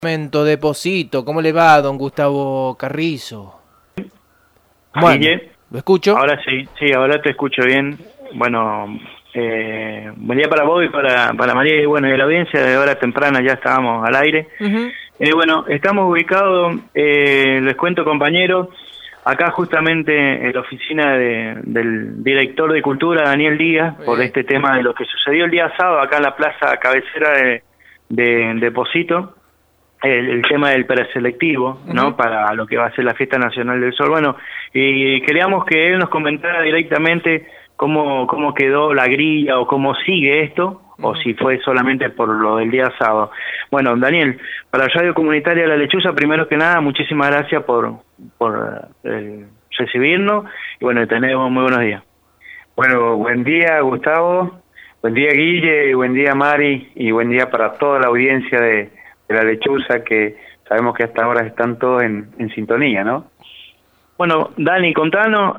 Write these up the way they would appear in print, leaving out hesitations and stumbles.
Deposito, ¿cómo le va, don Gustavo Carrizo? Bueno, Guille, ¿lo escucho? ahora sí, ahora te escucho bien. Bueno, buen día para vos y para María y bueno, y la audiencia de hora temprana ya estábamos al aire. Uh-huh. Bueno, estamos ubicados, les cuento compañeros, acá justamente en la oficina del director de Cultura, Daniel Díaz, por este tema de lo que sucedió el día sábado acá en la plaza cabecera de Deposito. El tema del preselectivo, ¿no? Uh-huh. Para lo que va a ser la Fiesta Nacional del Sol. Bueno, y queríamos que él nos comentara directamente cómo quedó la grilla o cómo sigue esto, o si fue solamente por lo del día sábado. Bueno, Daniel, para Radio Comunitaria La Lechuza, primero que nada, muchísimas gracias por recibirnos, y bueno, tenemos muy buenos días. Bueno, buen día, Gustavo, buen día, Guille, y buen día, Mari, y buen día para toda la audiencia de La Lechuza, que sabemos que hasta ahora están todos en sintonía, ¿no? Bueno, Dani, contanos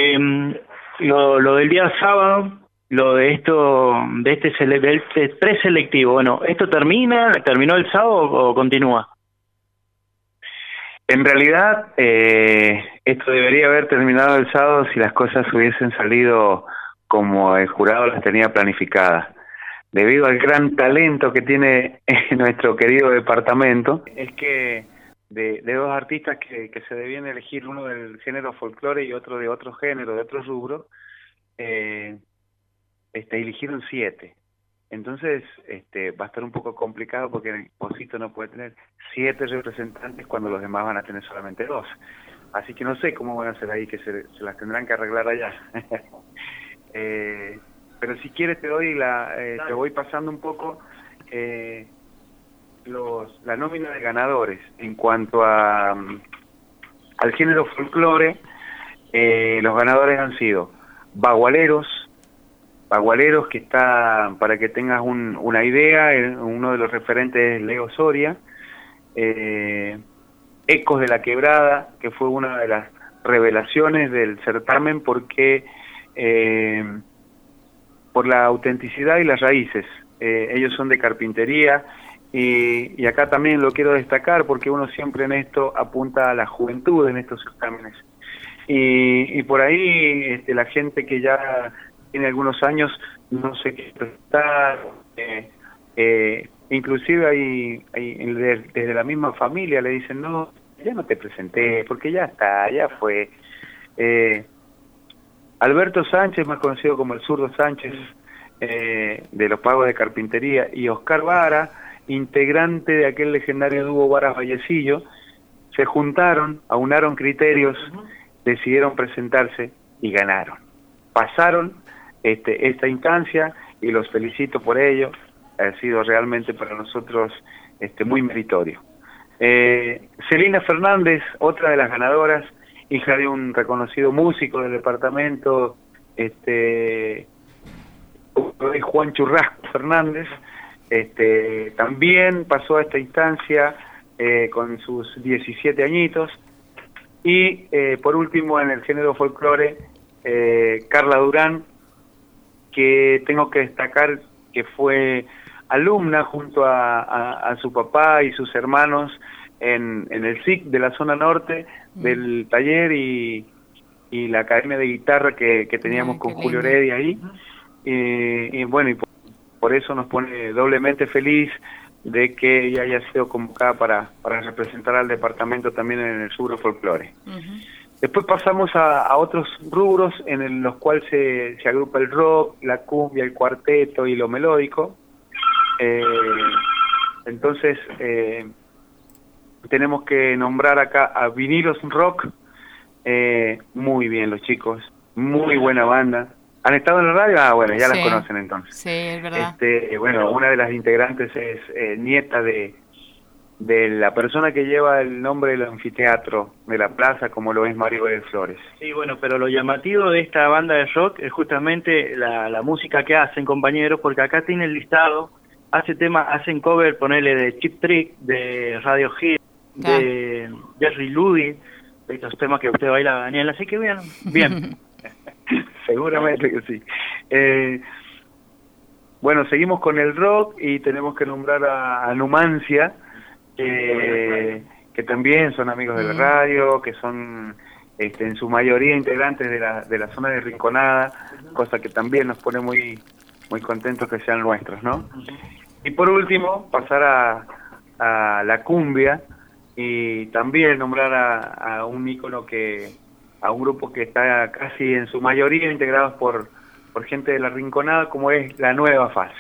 lo del día sábado, lo de este preselectivo. Bueno, ¿esto terminó el sábado o continúa? En realidad, esto debería haber terminado el sábado si las cosas hubiesen salido como el jurado las tenía planificadas. Debido al gran talento que tiene nuestro querido departamento, es que de dos artistas que se debían elegir, uno del género folclore y otro de otro género, de otro rubro, eligieron 7. Entonces va a estar un poco complicado porque el Deposito no puede tener 7 representantes cuando los demás van a tener solamente 2. Así que no sé cómo van a hacer ahí, que se las tendrán que arreglar allá. Pero si quieres te voy pasando un poco la nómina de ganadores. En cuanto al género folclore, los ganadores han sido Bagualeros, que está, para que tengas una idea, uno de los referentes es Leo Soria. Ecos de la Quebrada, que fue una de las revelaciones del certamen porque por la autenticidad y las raíces. Ellos son de carpintería y acá también lo quiero destacar porque uno siempre en esto apunta a la juventud en estos certámenes. Y por ahí la gente que ya tiene algunos años no sé qué presentar, inclusive desde la misma familia le dicen, no, ya no te presenté porque ya está, ya fue. Alberto Sánchez, más conocido como el Zurdo Sánchez, de los Pagos de Carpintería, y Oscar Vara, integrante de aquel legendario dúo Varas Vallecillo, se juntaron, aunaron criterios, decidieron presentarse y ganaron. Pasaron esta instancia y los felicito por ello. Ha sido realmente para nosotros muy meritorio. Celina Fernández, otra de las ganadoras, hija de un reconocido músico del departamento, Juan Churrasco Fernández, también pasó a esta instancia con sus 17 añitos. Y por último, en el género folclore, Carla Durán, que tengo que destacar que fue alumna junto a su papá y sus hermanos en el SIC de la zona norte, del taller y la academia de guitarra que teníamos con Julio Heredia ahí. Y bueno, y por eso nos pone doblemente feliz de que ella haya sido convocada para representar al departamento también en el Sur Folclore. Después pasamos a otros rubros en los cuales se agrupa el rock, la cumbia, el cuarteto y lo melódico. Entonces tenemos que nombrar acá a Vinilos Rock. Muy bien los chicos, muy buena banda. ¿Han estado en la radio? Ah, bueno, ya las conocen entonces. Sí, es verdad. Bueno, una de las integrantes es nieta de la persona que lleva el nombre del anfiteatro de la plaza, como lo es Mario de Flores. Sí, bueno, pero lo llamativo de esta banda de rock es justamente la música que hacen, compañeros, porque acá tiene el listado, hacen cover, ponele, de Cheap Trick, de Radiohead, de Jerry Lewis, de estos temas que usted baila, Daniel, así que bien. Seguramente que sí. Bueno, seguimos con el rock y tenemos que nombrar a Numancia, que también son amigos de la radio, que son en su mayoría integrantes de la zona de Rinconada, cosa que también nos pone muy contentos que sean nuestros, ¿no? Y por último, pasar a la cumbia y también nombrar a un ícono a un grupo que está casi en su mayoría integrados por gente de la Rinconada, como es La Nueva Fase.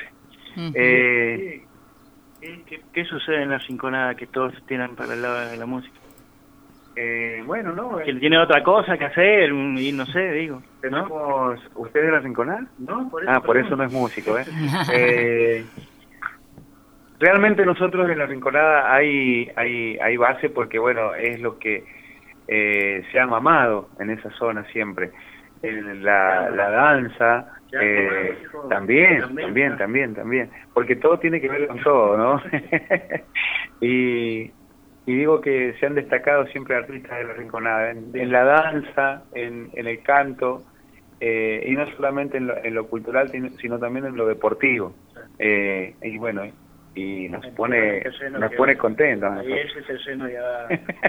¿Qué sucede en la Rinconada que todos se tiran para el lado de la música? Bueno, no. Que tiene otra cosa que hacer y no sé, digo. ¿Tenemos usted de la Rinconada? No, por eso. Por eso no es músico, realmente nosotros en la Rinconada hay base porque, bueno, es lo que se ha mamado en esa zona siempre. La danza, también, porque todo tiene que ver con todo, ¿no? y digo que se han destacado siempre artistas de la Rinconada, en la danza, en el canto, y no solamente en lo cultural, sino también en lo deportivo. Y bueno, y nos pone contentos. Ahí ese terreno ya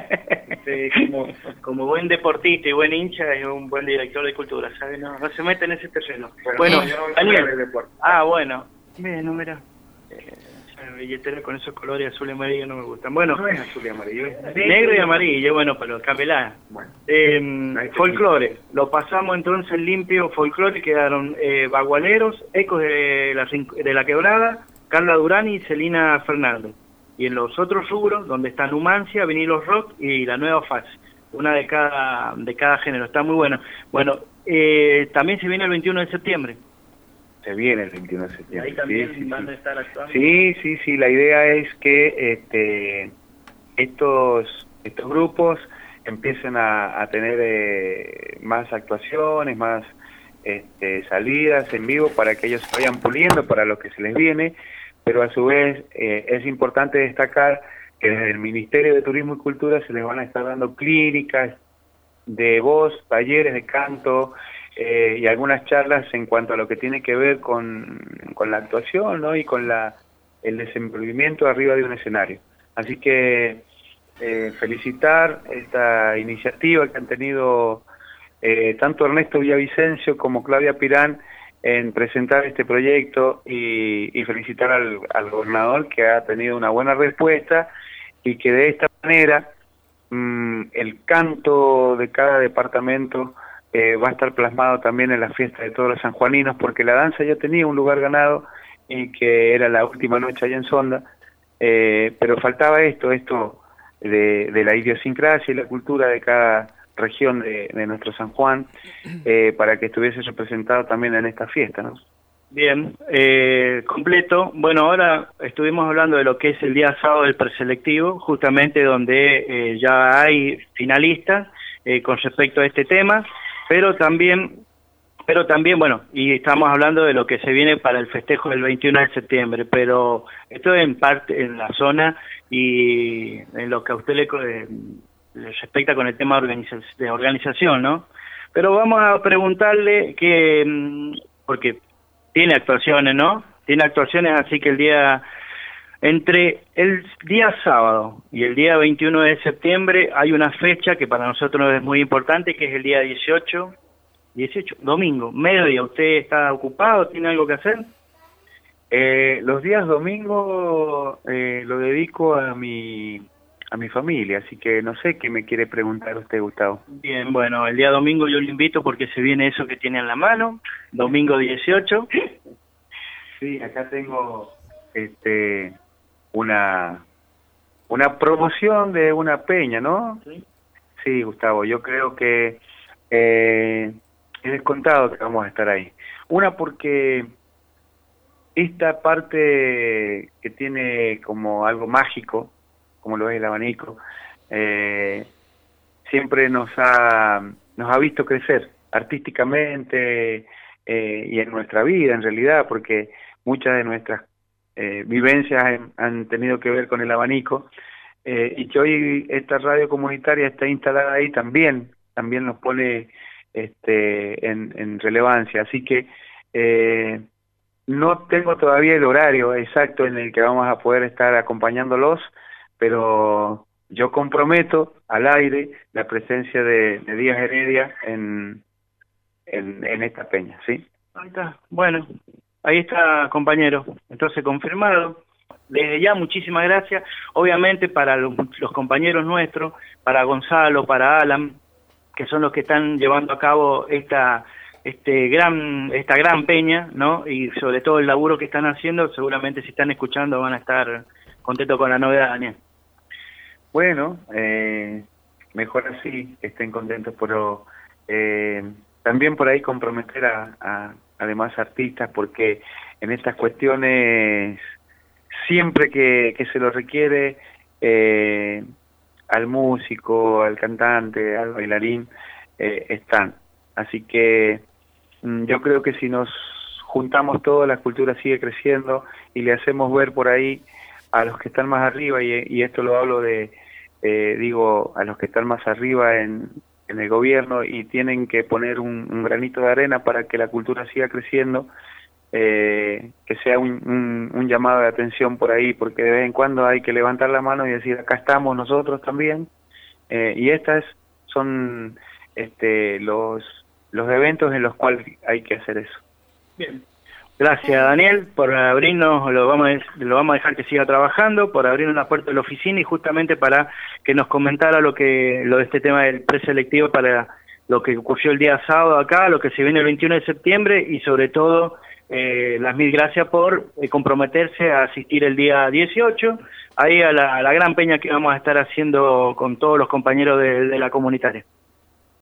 como buen deportista y buen hincha y un buen director de cultura, ¿sabes? No se mete en ese terreno. Bueno, Daniel. Bueno, no, mira. Billetera con esos colores azul y amarillo no me gustan. Bueno, no es azul y amarillo, es negro y amarillo, bueno, pero cámbiala. Bueno, folclore, lo pasamos entonces limpio. Folclore quedaron Bagualeros, Ecos de la Quebrada, Carla Durán y Celina Fernández. Y en los otros rubros, donde está Numancia, Vinilos Rock y La Nueva Fase, una de cada género, está muy buena. Bueno, también se viene el 21 de septiembre. Se viene el 21 de septiembre. Ahí también van a estar actuando. Sí, la idea es que estos grupos empiecen a tener más actuaciones, más salidas en vivo para que ellos se vayan puliendo para lo que se les viene, pero a su vez es importante destacar que desde el Ministerio de Turismo y Cultura se les van a estar dando clínicas de voz, talleres de canto y algunas charlas en cuanto a lo que tiene que ver con la actuación, ¿no? Y con el desenvolvimiento arriba de un escenario. Así que felicitar esta iniciativa que han tenido tanto Ernesto Villavicencio como Claudia Pirán en presentar este proyecto y felicitar al gobernador que ha tenido una buena respuesta y que de esta manera el canto de cada departamento va a estar plasmado también en la fiesta de todos los sanjuaninos, porque la danza ya tenía un lugar ganado y que era la última noche allá en Sonda, pero faltaba esto de la idiosincrasia y la cultura de cada región de nuestro San Juan, para que estuviese representado también en esta fiesta, ¿no? Bien, completo. Bueno, ahora estuvimos hablando de lo que es el día sábado del preselectivo, justamente donde ya hay finalistas con respecto a este tema, pero también, bueno, y estamos hablando de lo que se viene para el festejo del 21 de septiembre, pero esto es en parte en la zona y en lo que a usted le respecta con el tema de organización, ¿no? Pero vamos a preguntarle porque tiene actuaciones, ¿no? Tiene actuaciones, así que entre el día sábado y el día 21 de septiembre hay una fecha que para nosotros es muy importante, que es el día 18, domingo, mediodía. ¿Usted está ocupado? ¿Tiene algo que hacer? Los días domingo lo dedico a mi familia, así que no sé qué me quiere preguntar usted, Gustavo. Bien, bueno, el día domingo yo le invito porque se viene eso que tiene en la mano, domingo 18. Sí, acá tengo una promoción de una peña, ¿no? Sí, Gustavo, yo creo que he descontado que vamos a estar ahí. Una porque esta parte que tiene como algo mágico, como lo es el abanico, siempre nos ha visto crecer artísticamente y en nuestra vida en realidad, porque muchas de nuestras vivencias han tenido que ver con el abanico, y que hoy esta radio comunitaria está instalada ahí también nos pone en relevancia, así que no tengo todavía el horario exacto en el que vamos a poder estar acompañándolos, pero yo comprometo al aire la presencia de Díaz Heredia en esta peña, ¿sí? Ahí está. Bueno, ahí está, compañero. Entonces, confirmado. Desde ya, muchísimas gracias. Obviamente, para los compañeros nuestros, para Gonzalo, para Alan, que son los que están llevando a cabo esta gran peña, ¿no? Y sobre todo el laburo que están haciendo, seguramente si están escuchando van a estar contentos con la novedad, Daniel. Bueno, mejor así, que estén contentos, pero también por ahí comprometer a demás artistas, porque en estas cuestiones, siempre que se lo requiere, al músico, al cantante, al bailarín, están. Así que yo creo que si nos juntamos todos, la cultura sigue creciendo y le hacemos ver por ahí a los que están más arriba, y esto lo hablo digo, a los que están más arriba en el gobierno y tienen que poner un granito de arena para que la cultura siga creciendo, que sea un llamado de atención por ahí, porque de vez en cuando hay que levantar la mano y decir, acá estamos nosotros también, y estas son los eventos en los cuales hay que hacer eso. Bien. Gracias, Daniel, por abrirnos, lo vamos a dejar que siga trabajando, por abrir una puerta de la oficina y justamente para que nos comentara lo de este tema del preselectivo, para lo que ocurrió el día sábado acá, lo que se viene el 21 de septiembre y sobre todo las mil gracias por comprometerse a asistir el día 18 ahí a la gran peña que vamos a estar haciendo con todos los compañeros de la comunitaria.